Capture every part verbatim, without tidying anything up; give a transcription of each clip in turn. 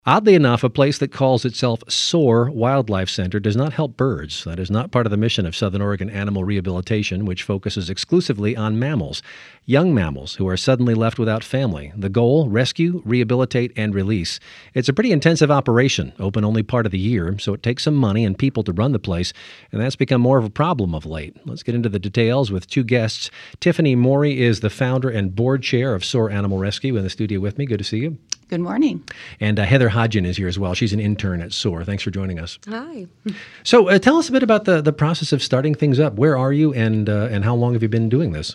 Oddly enough, a place that calls itself SOAR Wildlife Center does not help birds. That is not part of the mission of Southern Oregon Animal Rehabilitation, which focuses exclusively on mammals, young mammals who are suddenly left without family. The goal, rescue, rehabilitate, and release. It's a pretty intensive operation, open only part of the year, so it takes some money and people to run the place, and that's become more of a problem of late. Let's get into the details with two guests. Tiffany Morey is the founder and board chair of SOAR Animal Rescue in the studio with me. Good to see you. Good morning. And uh, Heather Hodgin is here as well. She's an intern at SOAR. Thanks for joining us. Hi. So uh, tell us a bit about the, the process of starting things up. Where are you, and uh, and how long have you been doing this?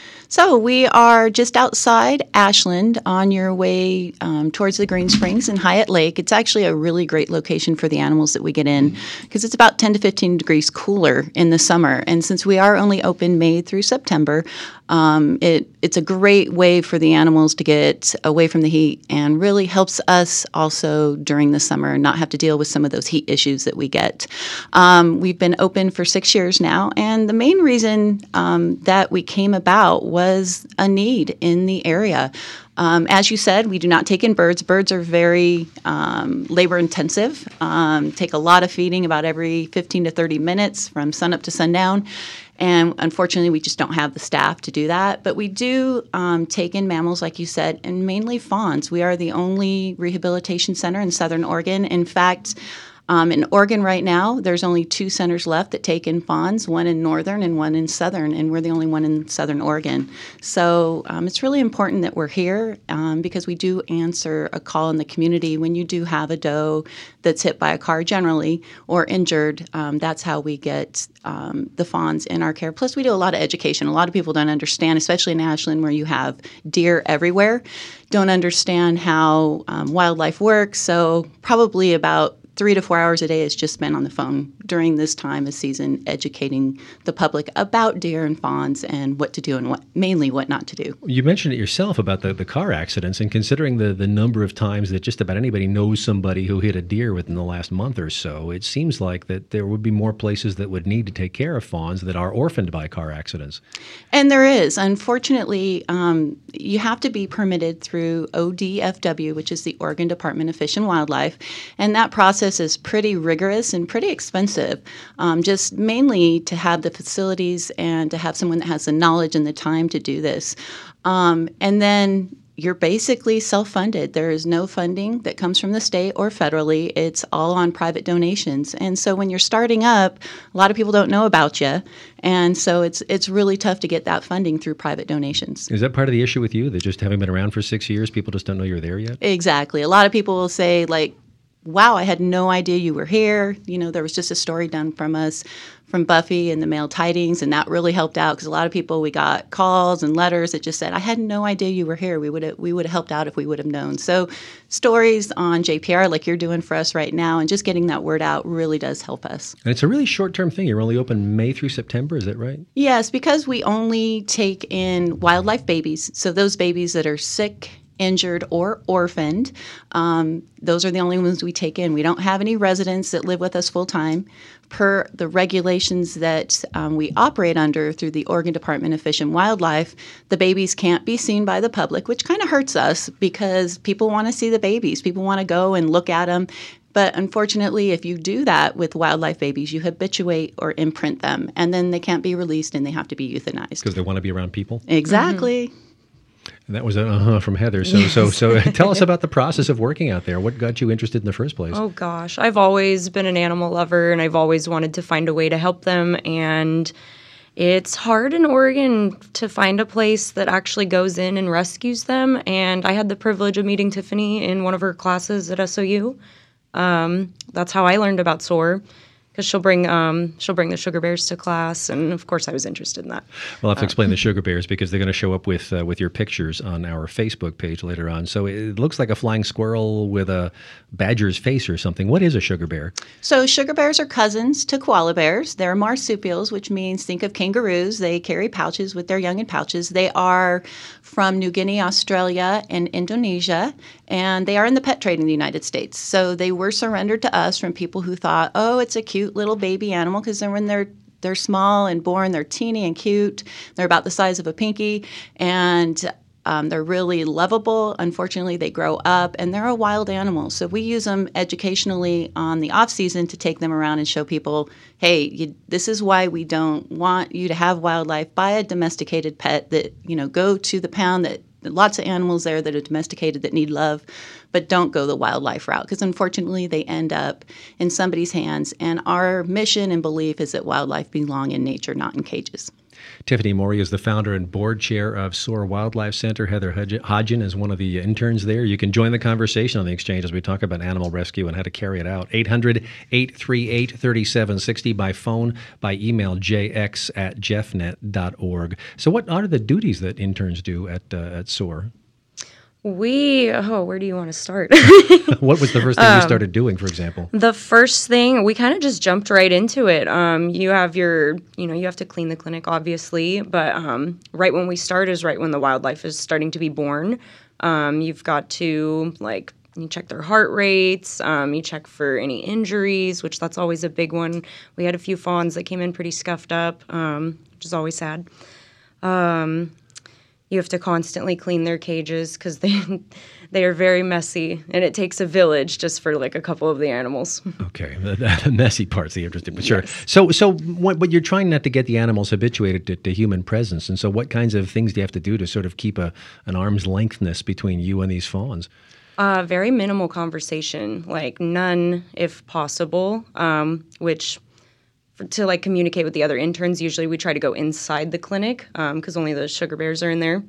So we are just outside Ashland on your way um, towards the Green Springs and Hyatt Lake. It's actually a really great location for the animals that we get in because it's about ten to fifteen degrees cooler in the summer. And since we are only open May through September, um, it, it's a great way for the animals to get away from the heat and really helps us also during the summer not have to deal with some of those heat issues that we get. Um, we've been open for six years now, and the main reason um, that we came about was was a need in the area. Um, as you said, we do not take in birds. Birds are very um, labor intensive, um, take a lot of feeding about every fifteen to thirty minutes from sunup to sundown. And unfortunately, we just don't have the staff to do that. But we do um, take in mammals, like you said, and mainly fawns. We are the only rehabilitation center in Southern Oregon. In fact, Um, in Oregon right now, there's only two centers left that take in fawns, one in Northern and one in Southern, and we're the only one in Southern Oregon. So um, it's really important that we're here um, because we do answer a call in the community when you do have a doe that's hit by a car generally or injured. Um, that's how we get um, the fawns in our care. Plus, we do a lot of education. A lot of people don't understand, especially in Ashland where you have deer everywhere, don't understand how um, wildlife works. So probably about three to four hours a day is just spent on the phone during this time of season educating the public about deer and fawns and what to do and what mainly what not to do. You mentioned it yourself about the, the car accidents, and considering the, the number of times that just about anybody knows somebody who hit a deer within the last month or so, it seems like that there would be more places that would need to take care of fawns that are orphaned by car accidents. And there is. Unfortunately, um, you have to be permitted through O D F W, which is the Oregon Department of Fish and Wildlife, and that process is pretty rigorous and pretty expensive, um, just mainly to have the facilities and to have someone that has the knowledge and the time to do this. Um, and then you're basically self-funded. There is no funding that comes from the state or federally. It's all on private donations. And so when you're starting up, a lot of people don't know about you. And so it's it's really tough to get that funding through private donations. Is that part of the issue with you, that just having been around for six years, people just don't know you're there yet? Exactly. A lot of people will say, like, wow, I had no idea you were here. You know, there was just a story done from us, from Buffy and the Mail Tidings, and that really helped out because a lot of people, we got calls and letters that just said, I had no idea you were here. We would have we would have helped out if we would have known. So stories on J P R like you're doing for us right now and just getting that word out really does help us. And it's a really short-term thing. You're only open May through September, is that right? Yes, because we only take in wildlife babies. So those babies that are sick, injured, or orphaned. Um, those are the only ones we take in. We don't have any residents that live with us full time. Per the regulations that um, we operate under through the Oregon Department of Fish and Wildlife, the babies can't be seen by the public, which kind of hurts us because people want to see the babies. People want to go and look at them. But unfortunately, if you do that with wildlife babies, you habituate or imprint them, and then they can't be released and they have to be euthanized. Because they want to be around people? Exactly. Mm-hmm. And that was an uh-huh from Heather. So, so, so tell us about the process of working out there. What got you interested in the first place? Oh, gosh. I've always been an animal lover, and I've always wanted to find a way to help them. And it's hard in Oregon to find a place that actually goes in and rescues them. And I had the privilege of meeting Tiffany in one of her classes at S O U. Um, that's how I learned about SOAR. Because she'll bring um, she'll bring the sugar bears to class, and of course I was interested in that. We'll have to explain uh, the sugar bears because they're going to show up with uh, with your pictures on our Facebook page later on. So it looks like a flying squirrel with a badger's face or something. What is a sugar bear? So sugar bears are cousins to koala bears. They're marsupials, which means think of kangaroos. They carry pouches with their young in pouches. They are from New Guinea, Australia, and Indonesia, and they are in the pet trade in the United States. So they were surrendered to us from people who thought, oh, it's a cute little baby animal, because then when they're they're small and born, they're teeny and cute. They're about the size of a pinky, and Um, they're really lovable. Unfortunately, they grow up, and they're a wild animal. So we use them educationally on the off season to take them around and show people, hey, you, this is why we don't want you to have wildlife. Buy a domesticated pet that, you know, go to the pound that lots of animals there that are domesticated that need love, but don't go the wildlife route because unfortunately they end up in somebody's hands. And our mission and belief is that wildlife belong in nature, not in cages. Tiffany Morey is the founder and board chair of SOAR Wildlife Center. Heather Hodgen is one of the interns there. You can join the conversation on the exchange as we talk about animal rescue and how to carry it out. eight hundred, eight three eight, three seven six zero by phone, by email, j x at jeff net dot org. So what are the duties that interns do at, uh, at SOAR? We, oh, where do you want to start? What was the first thing um, you started doing, for example? The first thing, we kind of just jumped right into it. Um, you have your, you know, you have to clean the clinic, obviously, but um, right when we start is right when the wildlife is starting to be born. Um, you've got to, like, you check their heart rates, um, you check for any injuries, which that's always a big one. We had a few fawns that came in pretty scuffed up, um, which is always sad. Um... You have to constantly clean their cages because they they are very messy, and it takes a village just for like a couple of the animals. Okay, the, the messy part's the interesting, but sure. Yes. So, so what, what you're trying not to get the animals habituated to, to human presence, and so what kinds of things do you have to do to sort of keep a an arm's lengthness between you and these fawns? Uh, very minimal conversation, like none if possible, um, which. To like communicate with the other interns, usually we try to go inside the clinic because um, only the sugar bears are in there.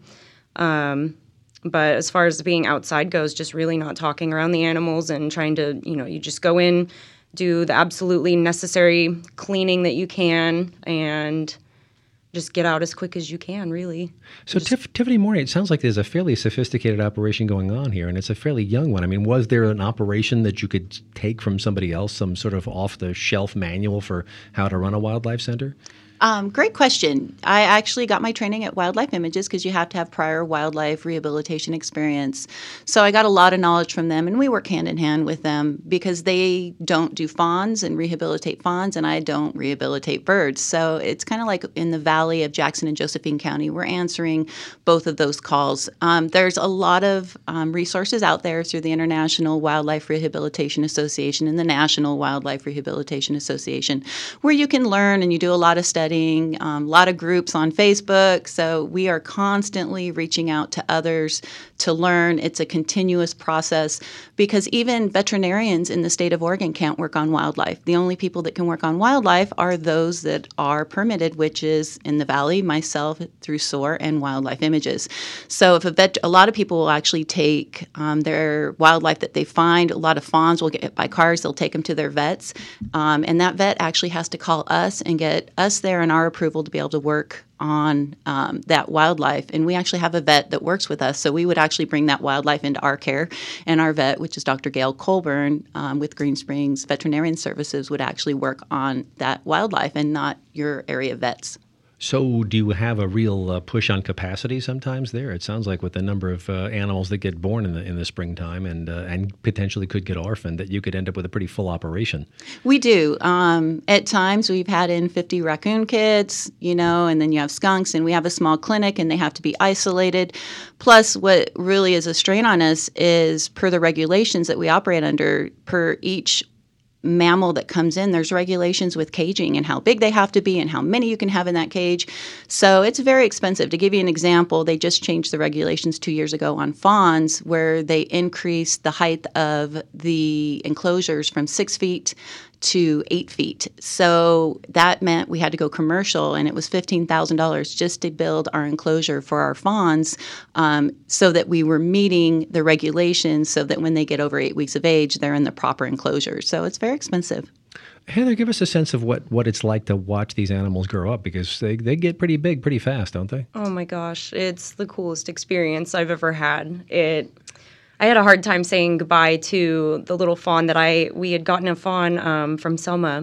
Um, but as far as being outside goes, just really not talking around the animals and trying to, you know, you just go in, do the absolutely necessary cleaning that you can, and just get out as quick as you can, really. So, just, Tiff, Tiffany Morey, it sounds like there's a fairly sophisticated operation going on here, and it's a fairly young one. I mean, was there an operation that you could take from somebody else, some sort of off-the-shelf manual for how to run a wildlife center? Um, great question. I actually got my training at Wildlife Images because you have to have prior wildlife rehabilitation experience. So I got a lot of knowledge from them, and we work hand in hand with them because they don't do fawns and rehabilitate fawns, and I don't rehabilitate birds. So it's kind of like in the valley of Jackson and Josephine County. We're answering both of those calls. Um, there's a lot of um, resources out there through the International Wildlife Rehabilitation Association and the National Wildlife Rehabilitation Association where you can learn and you do a lot of studying. Um, a lot of groups on Facebook. So we are constantly reaching out to others to learn. It's a continuous process because even veterinarians in the state of Oregon can't work on wildlife. The only people that can work on wildlife are those that are permitted, which is in the Valley, myself through SOAR and Wildlife Images. So if a vet, a lot of people will actually take um, their wildlife that they find. A lot of fawns will get hit by cars. They'll take them to their vets. Um, and that vet actually has to call us and get us there and our approval to be able to work on um, that wildlife. And we actually have a vet that works with us. So we would actually bring that wildlife into our care. And our vet, which is Doctor Gail Colburn um, with Green Springs Veterinarian Services, would actually work on that wildlife and not your area vets. So do you have a real uh, push on capacity sometimes there? It sounds like with the number of uh, animals that get born in the in the springtime and uh, and potentially could get orphaned, that you could end up with a pretty full operation. We do. Um, at times we've had in fifty raccoon kids, you know, and then you have skunks, and we have a small clinic and they have to be isolated. Plus what really is a strain on us is per the regulations that we operate under, per each mammal that comes in, there's regulations with caging and how big they have to be and how many you can have in that cage. So it's very expensive. To give you an example, they just changed the regulations two years ago on fawns where they increased the height of the enclosures from six feet to eight feet. So that meant we had to go commercial, and it was fifteen thousand dollars just to build our enclosure for our fawns um, so that we were meeting the regulations so that when they get over eight weeks of age, they're in the proper enclosure. So it's very expensive. Heather, give us a sense of what, what it's like to watch these animals grow up, because they, they get pretty big pretty fast, don't they? Oh my gosh, it's the coolest experience I've ever had. It I had a hard time saying goodbye to the little fawn that I, we had gotten a fawn um, from Selma.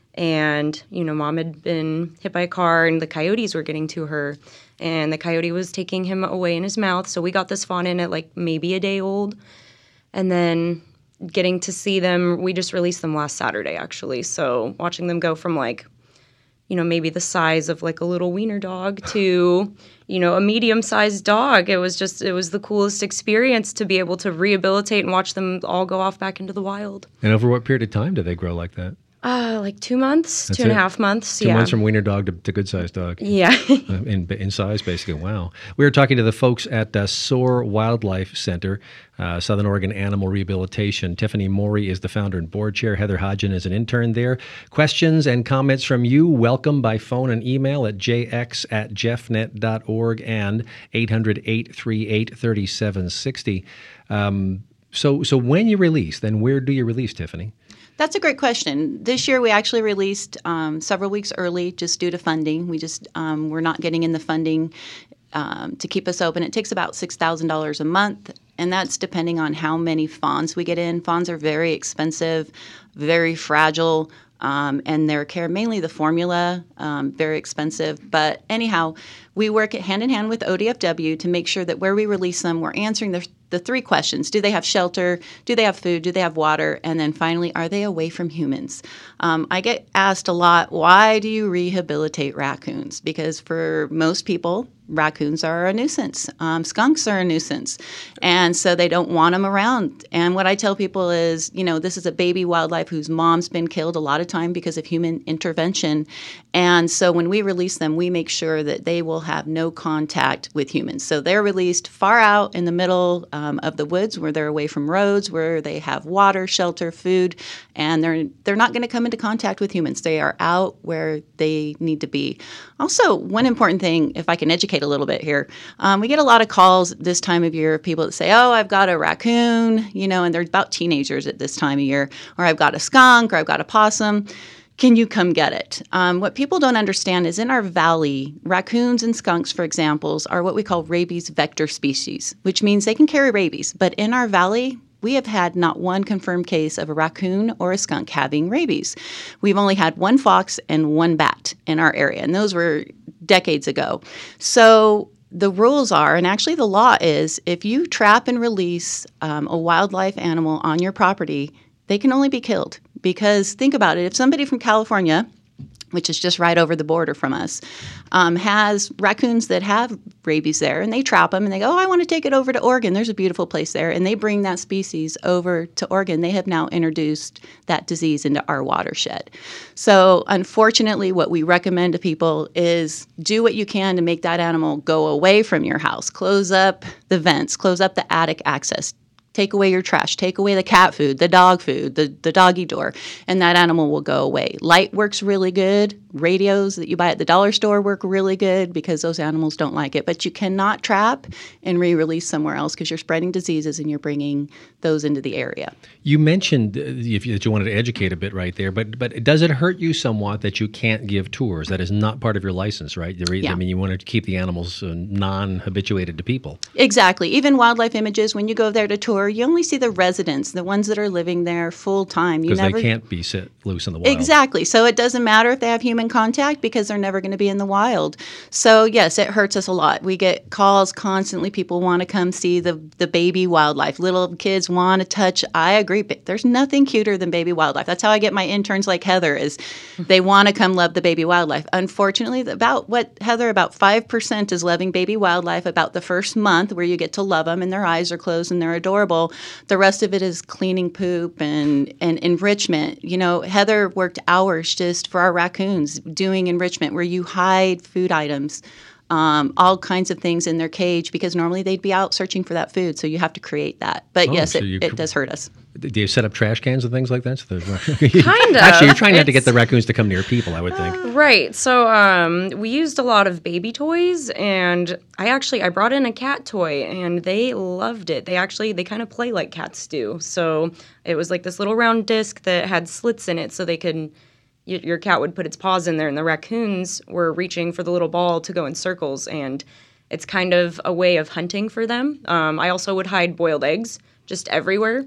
And, you know, Mom had been hit by a car and the coyotes were getting to her. And the coyote was taking him away in his mouth. So we got this fawn in at like maybe a day old. And then getting to see them, we just released them last Saturday, actually. So watching them go from like you know, maybe the size of like a little wiener dog to, you know, a medium-sized dog. It was just, it was the coolest experience to be able to rehabilitate and watch them all go off back into the wild. And over what period of time do they grow like that? Uh, like two months, That's two and it? a half months. Two yeah. months from wiener dog to, to good-sized dog. Yeah. uh, in, in size, basically. Wow. We were talking to the folks at uh, SOAR Wildlife Center, uh, Southern Oregon Animal Rehabilitation. Tiffany Morey is the founder and board chair. Heather Hodgen is an intern there. Questions and comments from you, welcome by phone and email at j x at jeffnet dot org and eight hundred, eight three eight, three seven six zero. Um, so, so when you release, then where do you release, Tiffany? That's a great question. This year we actually released um, several weeks early just due to funding. We just um, we're not getting in the funding um, to keep us open. It takes about six thousand dollars a month, and that's depending on how many fawns we get in. Fawns are very expensive, very fragile, um, and their care, mainly the formula, um, very expensive. But anyhow, we work hand in hand with O D F W to make sure that where we release them, we're answering the the three questions. Do they have shelter? Do they have food? Do they have water? And then finally, are they away from humans? Um, I get asked a lot, why do you rehabilitate raccoons? Because for most people, raccoons are a nuisance. Um, skunks are a nuisance. And so they don't want them around. And what I tell people is, you know, this is a baby wildlife whose mom's been killed a lot of time because of human intervention. And so when we release them, we make sure that they will have no contact with humans. So they're released far out in the middle um, of the woods where they're away from roads, where they have water, shelter, food, and they're they're not going to come into contact with humans. They are out where they need to be. Also, one important thing, if I can educate a little bit here, um, we get a lot of calls this time of year of people that say, oh, I've got a raccoon, you know, and they're about teenagers at this time of year, or I've got a skunk, or I've got a possum. Can you come get it? Um, what people don't understand is in our valley, raccoons and skunks, for example, are what we call rabies vector species, which means they can carry rabies. But in our valley, we have had not one confirmed case of a raccoon or a skunk having rabies. We've only had one fox and one bat in our area, and those were decades ago. So the rules are, and actually the law is, if you trap and release um, a wildlife animal on your property, they can only be killed. Because think about it, if somebody from California, which is just right over the border from us, um, has raccoons that have rabies there, and they trap them, and they go, oh, I want to take it over to Oregon. There's a beautiful place there. And they bring that species over to Oregon. They have now introduced that disease into our watershed. So unfortunately, what we recommend to people is do what you can to make that animal go away from your house. Close up the vents, close up the attic access. Take away your trash, take away the cat food, the dog food, the, the doggy door, and that animal will go away. Light works really good. Radios that you buy at the dollar store work really good because those animals don't like it. But you cannot trap and re-release somewhere else because you're spreading diseases and you're bringing those into the area. You mentioned uh, if you, that you wanted to educate a bit right there, but but does it hurt you somewhat that you can't give tours? That is not part of your license, right? The re- yeah. I mean, you want to keep the animals uh, non-habituated to people. Exactly. Even Wildlife Images, when you go there to tour, you only see the residents, the ones that are living there full time. Because never... they can't be set loose in the wild. Exactly. So it doesn't matter if they have human contact because they're never going to be in the wild. So yes, it hurts us a lot. We get calls constantly. People want to come see the, the baby wildlife. Little kids want to touch. I agree. But there's nothing cuter than baby wildlife. That's how I get my interns like Heather is they want to come love the baby wildlife. Unfortunately, about what, Heather, about five percent is loving baby wildlife about the first month where you get to love them and their eyes are closed and they're adorable. The rest of it is cleaning poop and, and enrichment. You know, Heather worked hours just for our raccoons doing enrichment where you hide food items, um, all kinds of things in their cage because normally they'd be out searching for that food. So you have to create that. But oh, yes, so it, it does hurt us. Do you set up trash cans and things like that? So kind of. Actually, you're trying not it's, to get the raccoons to come near people, I would think. Uh, right. So um, we used a lot of baby toys, and I actually I brought in a cat toy, and they loved it. They actually they kind of play like cats do. So it was like this little round disc that had slits in it, so they could. Your cat would put its paws in there, and the raccoons were reaching for the little ball to go in circles, and it's kind of a way of hunting for them. Um, I also would hide boiled eggs just everywhere.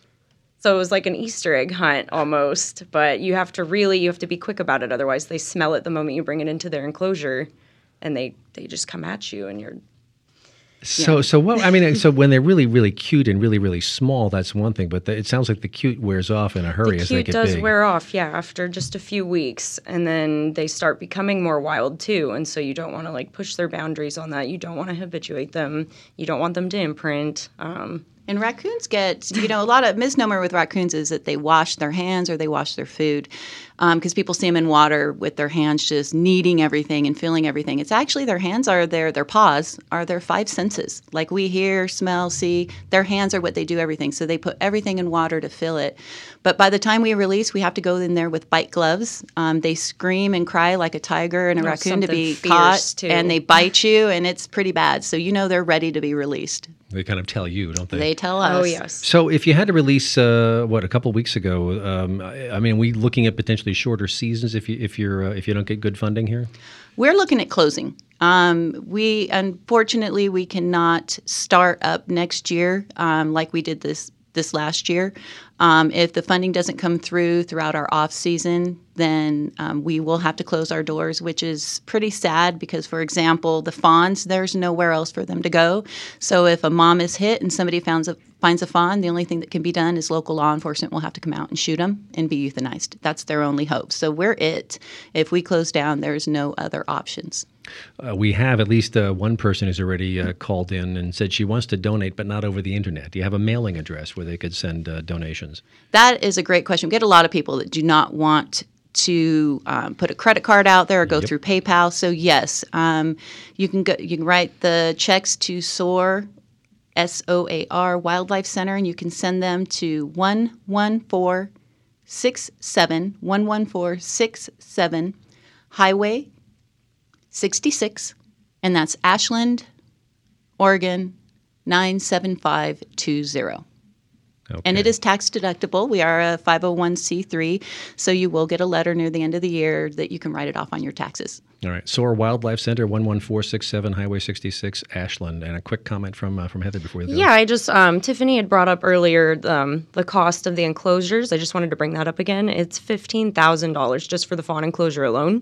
So it was like an Easter egg hunt almost, but you have to really, you have to be quick about it. Otherwise, they smell it the moment you bring it into their enclosure, and they, they just come at you, and you're... So, so what? I mean, so when they're really, really cute and really, really small, that's one thing. But the, it sounds like the cute wears off in a hurry The as they cute get does big. wear off, yeah, after just a few weeks, and then they start becoming more wild too. And so you don't want to like push their boundaries on that. You don't want to habituate them. You don't want them to imprint. Um, And raccoons get, you know, a lot of misnomer with raccoons is that they wash their hands or they wash their food because um, people see them in water with their hands just kneading everything and feeling everything. It's actually their hands are their, their paws are their five senses. Like we hear, smell, see, their hands are what they do everything. So they put everything in water to fill it. But by the time we release, we have to go in there with bite gloves. Um, they scream and cry like a tiger and a Oh, raccoon to be something caught, fierce, too. and they bite you, and it's pretty bad. So you know they're ready to be released. They kind of tell you, don't they? They tell us. oh, yes. So, if you had to release, uh, what, a couple weeks ago, um, I, I mean, are we looking at potentially shorter seasons if you if you're uh, if you don't get good funding here? We're looking at closing. Um, we unfortunately we cannot start up next year um, like we did this this last year. Um, if the funding doesn't come through throughout our off season, then um, we will have to close our doors, which is pretty sad because, for example, the fawns, there's nowhere else for them to go. So if a mom is hit and somebody finds a, finds a fawn, the only thing that can be done is local law enforcement will have to come out and shoot them and be euthanized. That's their only hope. So we're it. If we close down, there's no other options. Uh, we have at least uh, one person who's already uh, called in and said she wants to donate, but not over the internet. Do you have a mailing address where they could send uh, donations? That is a great question. We get a lot of people that do not want to um, put a credit card out there or go Yep. through PayPal. So yes, um, you can go. You can write the checks to SOAR, S O A R Wildlife Center, and you can send them to one one four six seven one one four six seven Highway sixty-six, and that's Ashland, Oregon nine seven five two zero. Okay. And it is tax deductible. We are a five oh one c three, so you will get a letter near the end of the year that you can write it off on your taxes. All right. SOAR Wildlife Center, one one four six seven Highway sixty-six, Ashland. And a quick comment from uh, from Heather before you go. Yeah, I just, um, Tiffany had brought up earlier um, the cost of the enclosures. I just wanted to bring that up again. It's fifteen thousand dollars just for the fawn enclosure alone.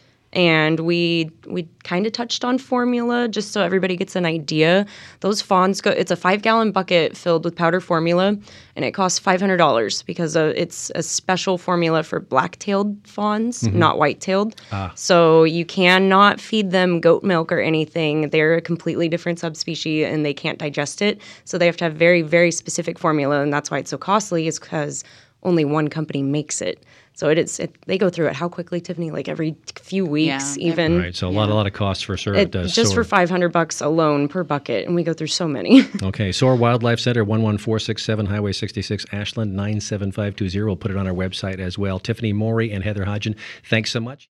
And we we kind of touched on formula just so everybody gets an idea. Those fawns go. It's a five gallon bucket filled with powder formula, and it costs five hundred dollars because uh, it's a special formula for black tailed fawns, mm-hmm. not white tailed. Ah. So you cannot feed them goat milk or anything. They're a completely different subspecies, and they can't digest it. So they have to have very very specific formula, and that's why it's so costly. Is because only one company makes it. So it is. It, they go through it how quickly, Tiffany? Like every few weeks, yeah, even. Right. So a yeah. lot, a lot of costs for sure. It, uh, just SOAR. for five hundred bucks alone per bucket, and we go through so many. Okay. SOAR Wildlife Center, one one four six seven Highway sixty-six, Ashland nine seven five two zero. We'll put it on our website as well. Tiffany Morey and Heather Hodgen, thanks so much.